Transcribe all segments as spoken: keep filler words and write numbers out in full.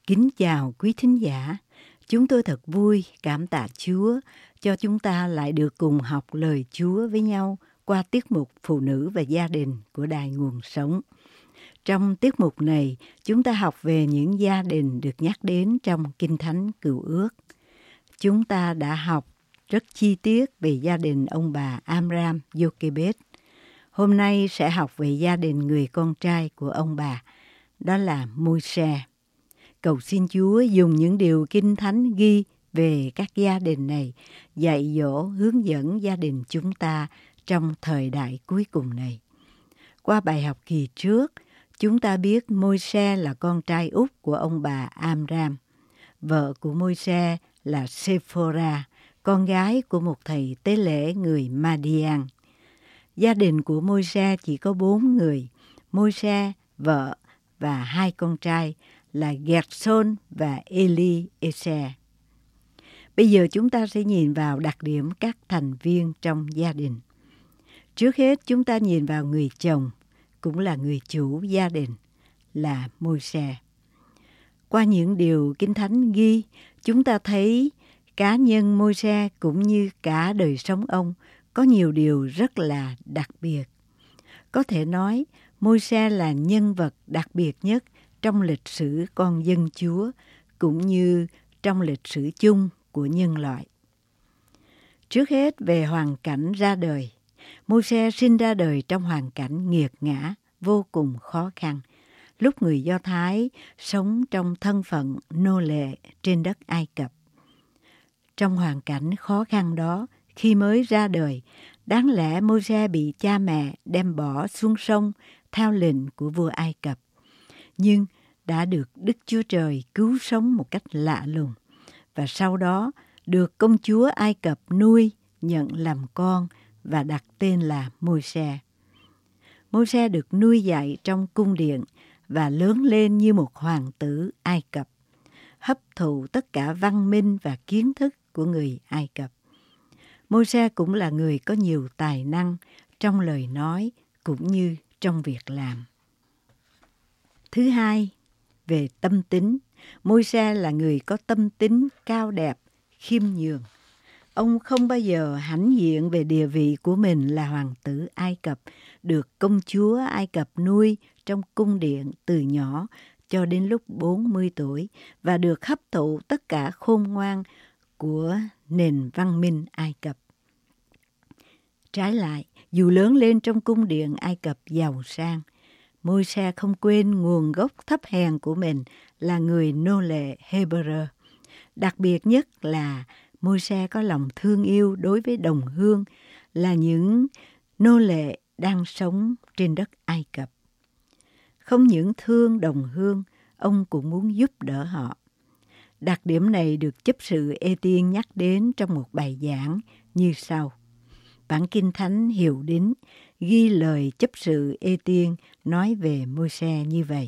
Kính chào quý thính giả. Chúng tôi thật vui, cảm tạ Chúa cho chúng ta lại được cùng học lời Chúa với nhau qua tiết mục Phụ nữ và gia đình của Đài Nguồn Sống. Trong tiết mục này, chúng ta học về những gia đình được nhắc đến trong Kinh Thánh Cựu Ước. Chúng ta đã học rất chi tiết về gia đình ông bà Amram, Jochebed. Hôm nay sẽ học về gia đình người con trai của ông bà, đó là Môi-se. Cầu xin Chúa dùng những điều Kinh Thánh ghi về các gia đình này, dạy dỗ, hướng dẫn gia đình chúng ta trong thời đại cuối cùng này. Qua bài học kỳ trước, chúng ta biết Môi-se là con trai út của ông bà Amram. Vợ của Môi-se là Sephora, con gái của một thầy tế lễ người Madian. Gia đình của Môi-se chỉ có bốn người, Môi-se, vợ và hai con trai là Gerson và Eliezer. Bây giờ chúng ta sẽ nhìn vào đặc điểm các thành viên trong gia đình. Trước hết chúng ta nhìn vào người chồng, cũng là người chủ gia đình, là Môi-se. Qua những điều Kinh Thánh ghi, chúng ta thấy cá nhân Môi-se cũng như cả đời sống ông có nhiều điều rất là đặc biệt. Có thể nói, Môi-se là nhân vật đặc biệt nhất trong lịch sử con dân Chúa, cũng như trong lịch sử chung của nhân loại. Trước hết về hoàn cảnh ra đời, Môi-se sinh ra đời trong hoàn cảnh nghiệt ngã, vô cùng khó khăn, lúc người Do Thái sống trong thân phận nô lệ trên đất Ai Cập. Trong hoàn cảnh khó khăn đó, khi mới ra đời, đáng lẽ Môi-se bị cha mẹ đem bỏ xuống sông theo lệnh của vua Ai Cập. Nhưng đã được Đức Chúa Trời cứu sống một cách lạ lùng, và sau đó được công chúa Ai Cập nuôi, nhận làm con và đặt tên là Môi-se. Môi-se được nuôi dạy trong cung điện và lớn lên như một hoàng tử Ai Cập, hấp thụ tất cả văn minh và kiến thức của người Ai Cập. Môi-se cũng là người có nhiều tài năng trong lời nói cũng như trong việc làm. Thứ hai, về tâm tính, Môi-se là người có tâm tính cao đẹp, khiêm nhường. Ông không bao giờ hãnh diện về địa vị của mình là hoàng tử Ai Cập, được công chúa Ai Cập nuôi trong cung điện từ nhỏ cho đến lúc bốn mươi tuổi và được hấp thụ tất cả khôn ngoan của nền văn minh Ai Cập. Trái lại, dù lớn lên trong cung điện Ai Cập giàu sang, Môi-se không quên nguồn gốc thấp hèn của mình là người nô lệ Hebrew. Đặc biệt nhất là Môi-se có lòng thương yêu đối với đồng hương là những nô lệ đang sống trên đất Ai Cập. Không những thương đồng hương, ông cũng muốn giúp đỡ họ. Đặc điểm này được chấp sự Ê-tiên nhắc đến trong một bài giảng như sau. Bản Kinh Thánh Hiệu Đính ghi lời chấp sự Ê-tiên nói về Môi-se như vậy.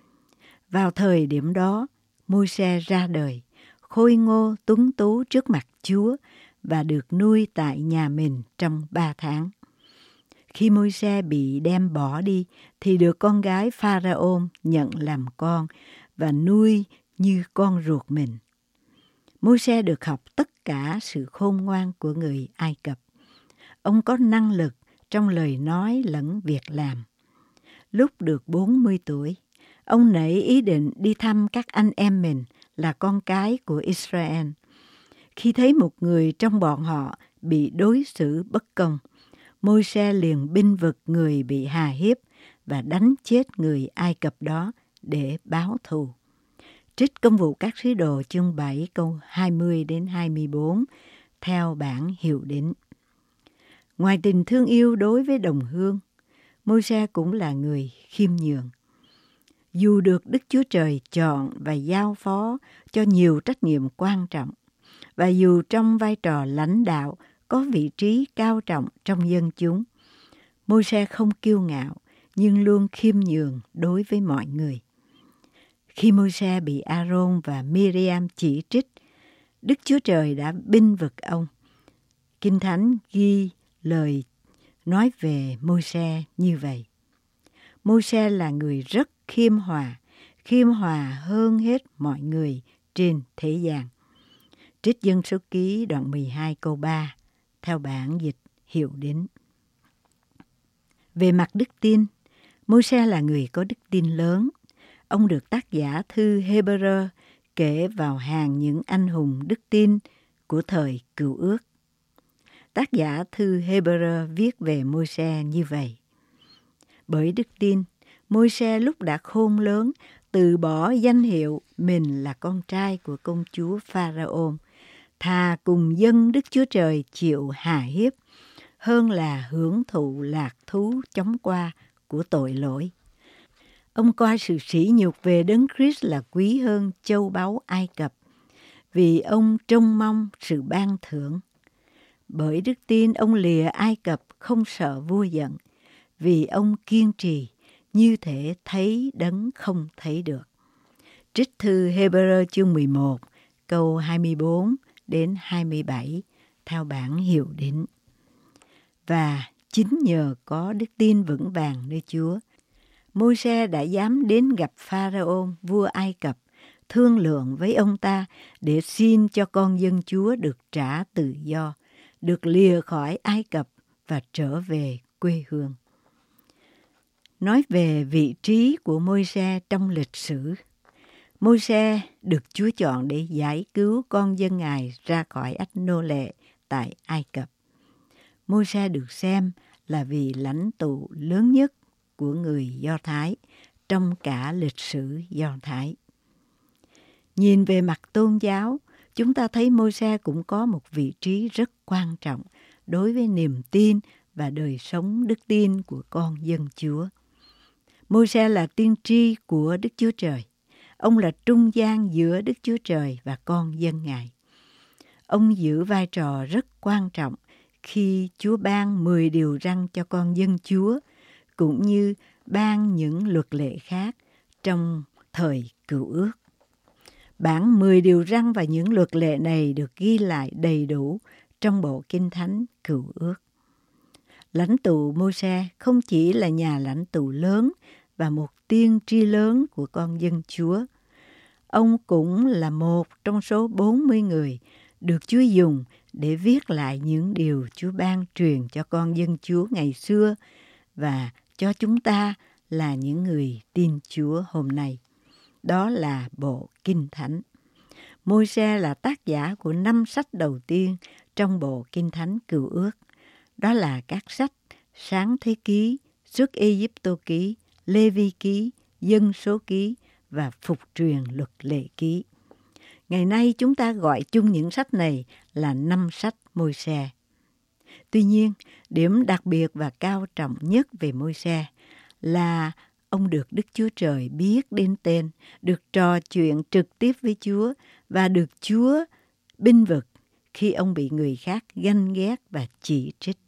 Vào thời điểm đó, Môi-se ra đời, khôi ngô tuấn tú trước mặt Chúa và được nuôi tại nhà mình trong ba tháng. Khi Môi-se bị đem bỏ đi thì được con gái Pharaôn nhận làm con và nuôi như con ruột mình. Môi-se được học tất cả sự khôn ngoan của người Ai Cập. Ông có năng lực trong lời nói lẫn việc làm. Lúc được bốn mươi tuổi, ông nảy ý định đi thăm các anh em mình là con cái của Israel. Khi thấy một người trong bọn họ bị đối xử bất công, Môi-se liền bênh vực người bị hà hiếp và đánh chết người Ai Cập đó để báo thù. Trích Công vụ các sứ đồ chương bảy câu hai mươi đến hai mươi bốn theo bản Hiệu Đính. Ngoài tình thương yêu đối với đồng hương, Môi-se cũng là người khiêm nhường. Dù được Đức Chúa Trời chọn và giao phó cho nhiều trách nhiệm quan trọng, và dù trong vai trò lãnh đạo có vị trí cao trọng trong dân chúng, Môi-se không kiêu ngạo nhưng luôn khiêm nhường đối với mọi người. Khi Môi-se bị A-rôn và Mi-ri-am chỉ trích, Đức Chúa Trời đã bênh vực ông. Kinh Thánh ghi lời nói về Môi-se như vậy. Môi-se là người rất khiêm hòa, khiêm hòa hơn hết mọi người trên thế gian. Trích Dân Số Ký đoạn mười hai câu ba, theo bản dịch Hiệu Đính. Về mặt đức tin, Môi-se là người có đức tin lớn. Ông được tác giả thư Hê-bơ-rơ kể vào hàng những anh hùng đức tin của thời Cựu Ước. Tác giả thư Hê-bơ-rơ viết về Môi-se như vậy. Bởi đức tin, Môi-se lúc đã khôn lớn từ bỏ danh hiệu mình là con trai của công chúa Pha-ra-ôn, thà cùng dân Đức Chúa Trời chịu hà hiếp hơn là hưởng thụ lạc thú chóng qua của tội lỗi. Ông coi sự sỉ nhục về Đấng Christ là quý hơn châu báu Ai Cập, vì ông trông mong sự ban thưởng. Bởi đức tin, ông lìa Ai Cập không sợ vua giận, vì ông kiên trì như thể thấy Đấng không thấy được. Trích thư Hê-bơ-rơ chương mười một, câu hai mươi bốn đến hai mươi bảy, theo bản Hiệu Đính. Và chính nhờ có đức tin vững vàng nơi Chúa, Môi-se đã dám đến gặp Pha-ra-ôn, vua Ai Cập, thương lượng với ông ta để xin cho con dân Chúa được trả tự do, được lìa khỏi Ai Cập và trở về quê hương. Nói về vị trí của Môi-se trong lịch sử, Môi-se được Chúa chọn để giải cứu con dân Ngài ra khỏi ách nô lệ tại Ai Cập. Môi-se được xem là vị lãnh tụ lớn nhất của người Do Thái trong cả lịch sử Do Thái. Nhìn về mặt tôn giáo, chúng ta thấy Môi-se cũng có một vị trí rất quan trọng đối với niềm tin và đời sống đức tin của con dân Chúa. Môi-se là tiên tri của Đức Chúa Trời. Ông là trung gian giữa Đức Chúa Trời và con dân Ngài. Ông giữ vai trò rất quan trọng khi Chúa ban mười điều răn cho con dân Chúa, cũng như ban những luật lệ khác trong thời Cựu Ước. Bản mười điều răn và những luật lệ này được ghi lại đầy đủ trong bộ Kinh Thánh Cựu Ước. Lãnh tụ Môi-se không chỉ là nhà lãnh tụ lớn và một tiên tri lớn của con dân Chúa. Ông cũng là một trong số bốn mươi người được Chúa dùng để viết lại những điều Chúa ban truyền cho con dân Chúa ngày xưa và cho chúng ta là những người tin Chúa hôm nay. Đó là bộ Kinh Thánh. Môi-se là tác giả của năm sách đầu tiên trong bộ Kinh Thánh Cựu Ước. Đó là các sách Sáng Thế Ký, Xuất Ê-díp-tô Ký, Lê-vi Ký, Dân Số Ký và Phục Truyền Luật Lệ Ký. Ngày nay chúng ta gọi chung những sách này là năm sách Môi-se. Tuy nhiên, điểm đặc biệt và cao trọng nhất về Môi-se là ông được Đức Chúa Trời biết đến tên, được trò chuyện trực tiếp với Chúa và được Chúa bênh vực khi ông bị người khác ganh ghét và chỉ trích.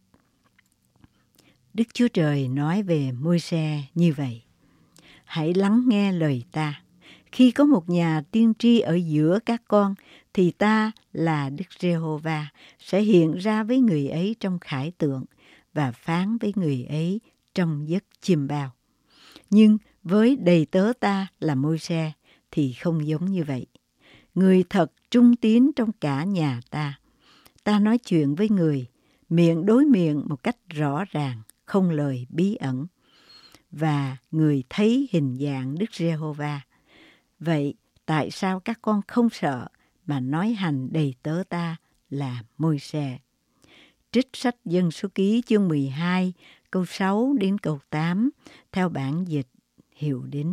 Đức Chúa Trời nói về Môi-se như vậy: hãy lắng nghe lời ta. Khi có một nhà tiên tri ở giữa các con, thì ta là Đức Giê-hô-va sẽ hiện ra với người ấy trong khải tượng và phán với người ấy trong giấc chiêm bao. Nhưng với đầy tớ ta là Môi-se thì không giống như vậy. Người thật trung tín trong cả nhà ta. Ta nói chuyện với người, miệng đối miệng một cách rõ ràng, không lời bí ẩn. Và người thấy hình dạng Đức Giê-hô-va. Vậy tại sao các con không sợ mà nói hành đầy tớ ta là Môi-se? Trích sách Dân Số Ký chương mười hai, câu sáu đến câu tám, theo bản dịch Hiệu Đính.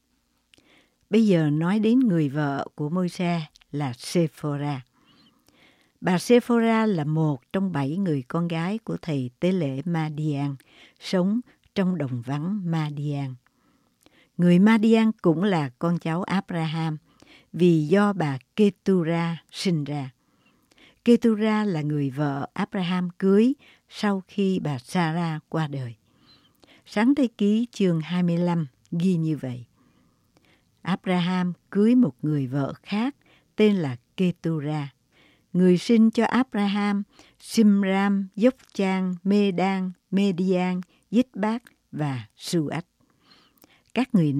Bây giờ nói đến người vợ của Môi-se là Sê-phô-ra. Bà Sê-phô-ra là một trong bảy người con gái của thầy tế lễ Ma-đi-an, sống trong đồng vắng Ma-đi-an. Người Ma-đi-an cũng là con cháu Áp-ra-ham, vì do bà Kê-tu-ra sinh ra. Kê-tu-ra là người vợ Áp-ra-ham cưới sau khi bà Sa-ra qua đời. Sáng Thế Ký chương hai mươi lăm ghi như vậy: Áp-ra-ham cưới một người vợ khác tên là Kê-tu-ra. Người sinh cho Áp-ra-ham Sim-ram, Dốc-chan, Mê-đan, Mê-đi-an, Dít-bác và Su-ách. Các người này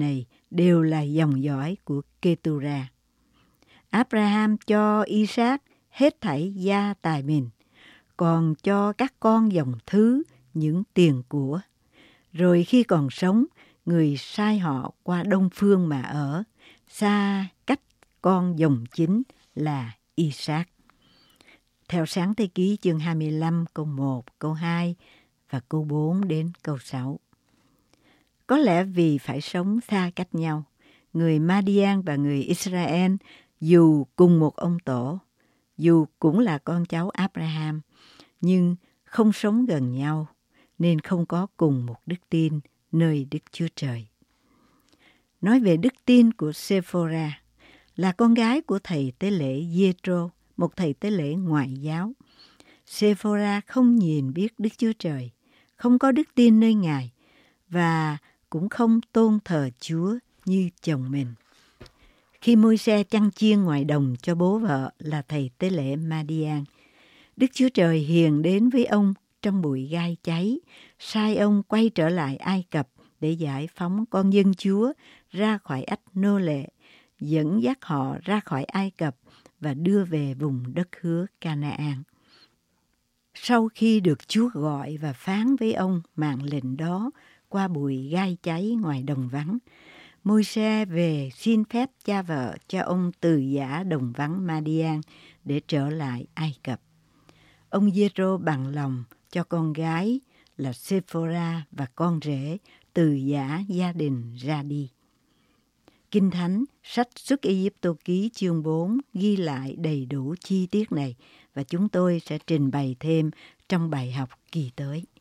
đều là dòng dõi của Ketura. Abraham cho Isaac hết thảy gia tài mình, còn cho các con dòng thứ những tiền của. Rồi khi còn sống, người sai họ qua đông phương mà ở, xa cách con dòng chính là Isaac. Theo Sáng Thế Ký chương hai mươi lăm câu một, câu hai và câu bốn đến câu sáu. Có lẽ vì phải sống xa cách nhau, người Madian và người Israel dù cùng một ông tổ, dù cũng là con cháu Abraham, nhưng không sống gần nhau, nên không có cùng một đức tin nơi Đức Chúa Trời. Nói về đức tin của Sephora, là con gái của thầy tế lễ Giê-trô, một thầy tế lễ ngoại giáo. Sephora không nhìn biết Đức Chúa Trời, không có đức tin nơi Ngài và cũng không tôn thờ Chúa như chồng mình. Khi Môi-se chăn chiên ngoài đồng cho bố vợ là thầy tế lễ Ma-đi-an, Đức Chúa Trời hiền đến với ông trong bụi gai cháy, sai ông quay trở lại Ai Cập để giải phóng con dân Chúa ra khỏi ách nô lệ, dẫn dắt họ ra khỏi Ai Cập và đưa về vùng đất hứa Ca-na-an. Sau khi được Chúa gọi và phán với ông mạng lệnh đó qua bụi gai cháy ngoài đồng vắng, Môi-se về xin phép cha vợ cho ông từ giã đồng vắng Ma-đi-an để trở lại Ai Cập. Ông Giê-rô bằng lòng cho con gái là Sephora và con rể từ giã gia đình ra đi. Kinh Thánh, sách Xuất Ai-cập ký chương bốn ghi lại đầy đủ chi tiết này và chúng tôi sẽ trình bày thêm trong bài học kỳ tới.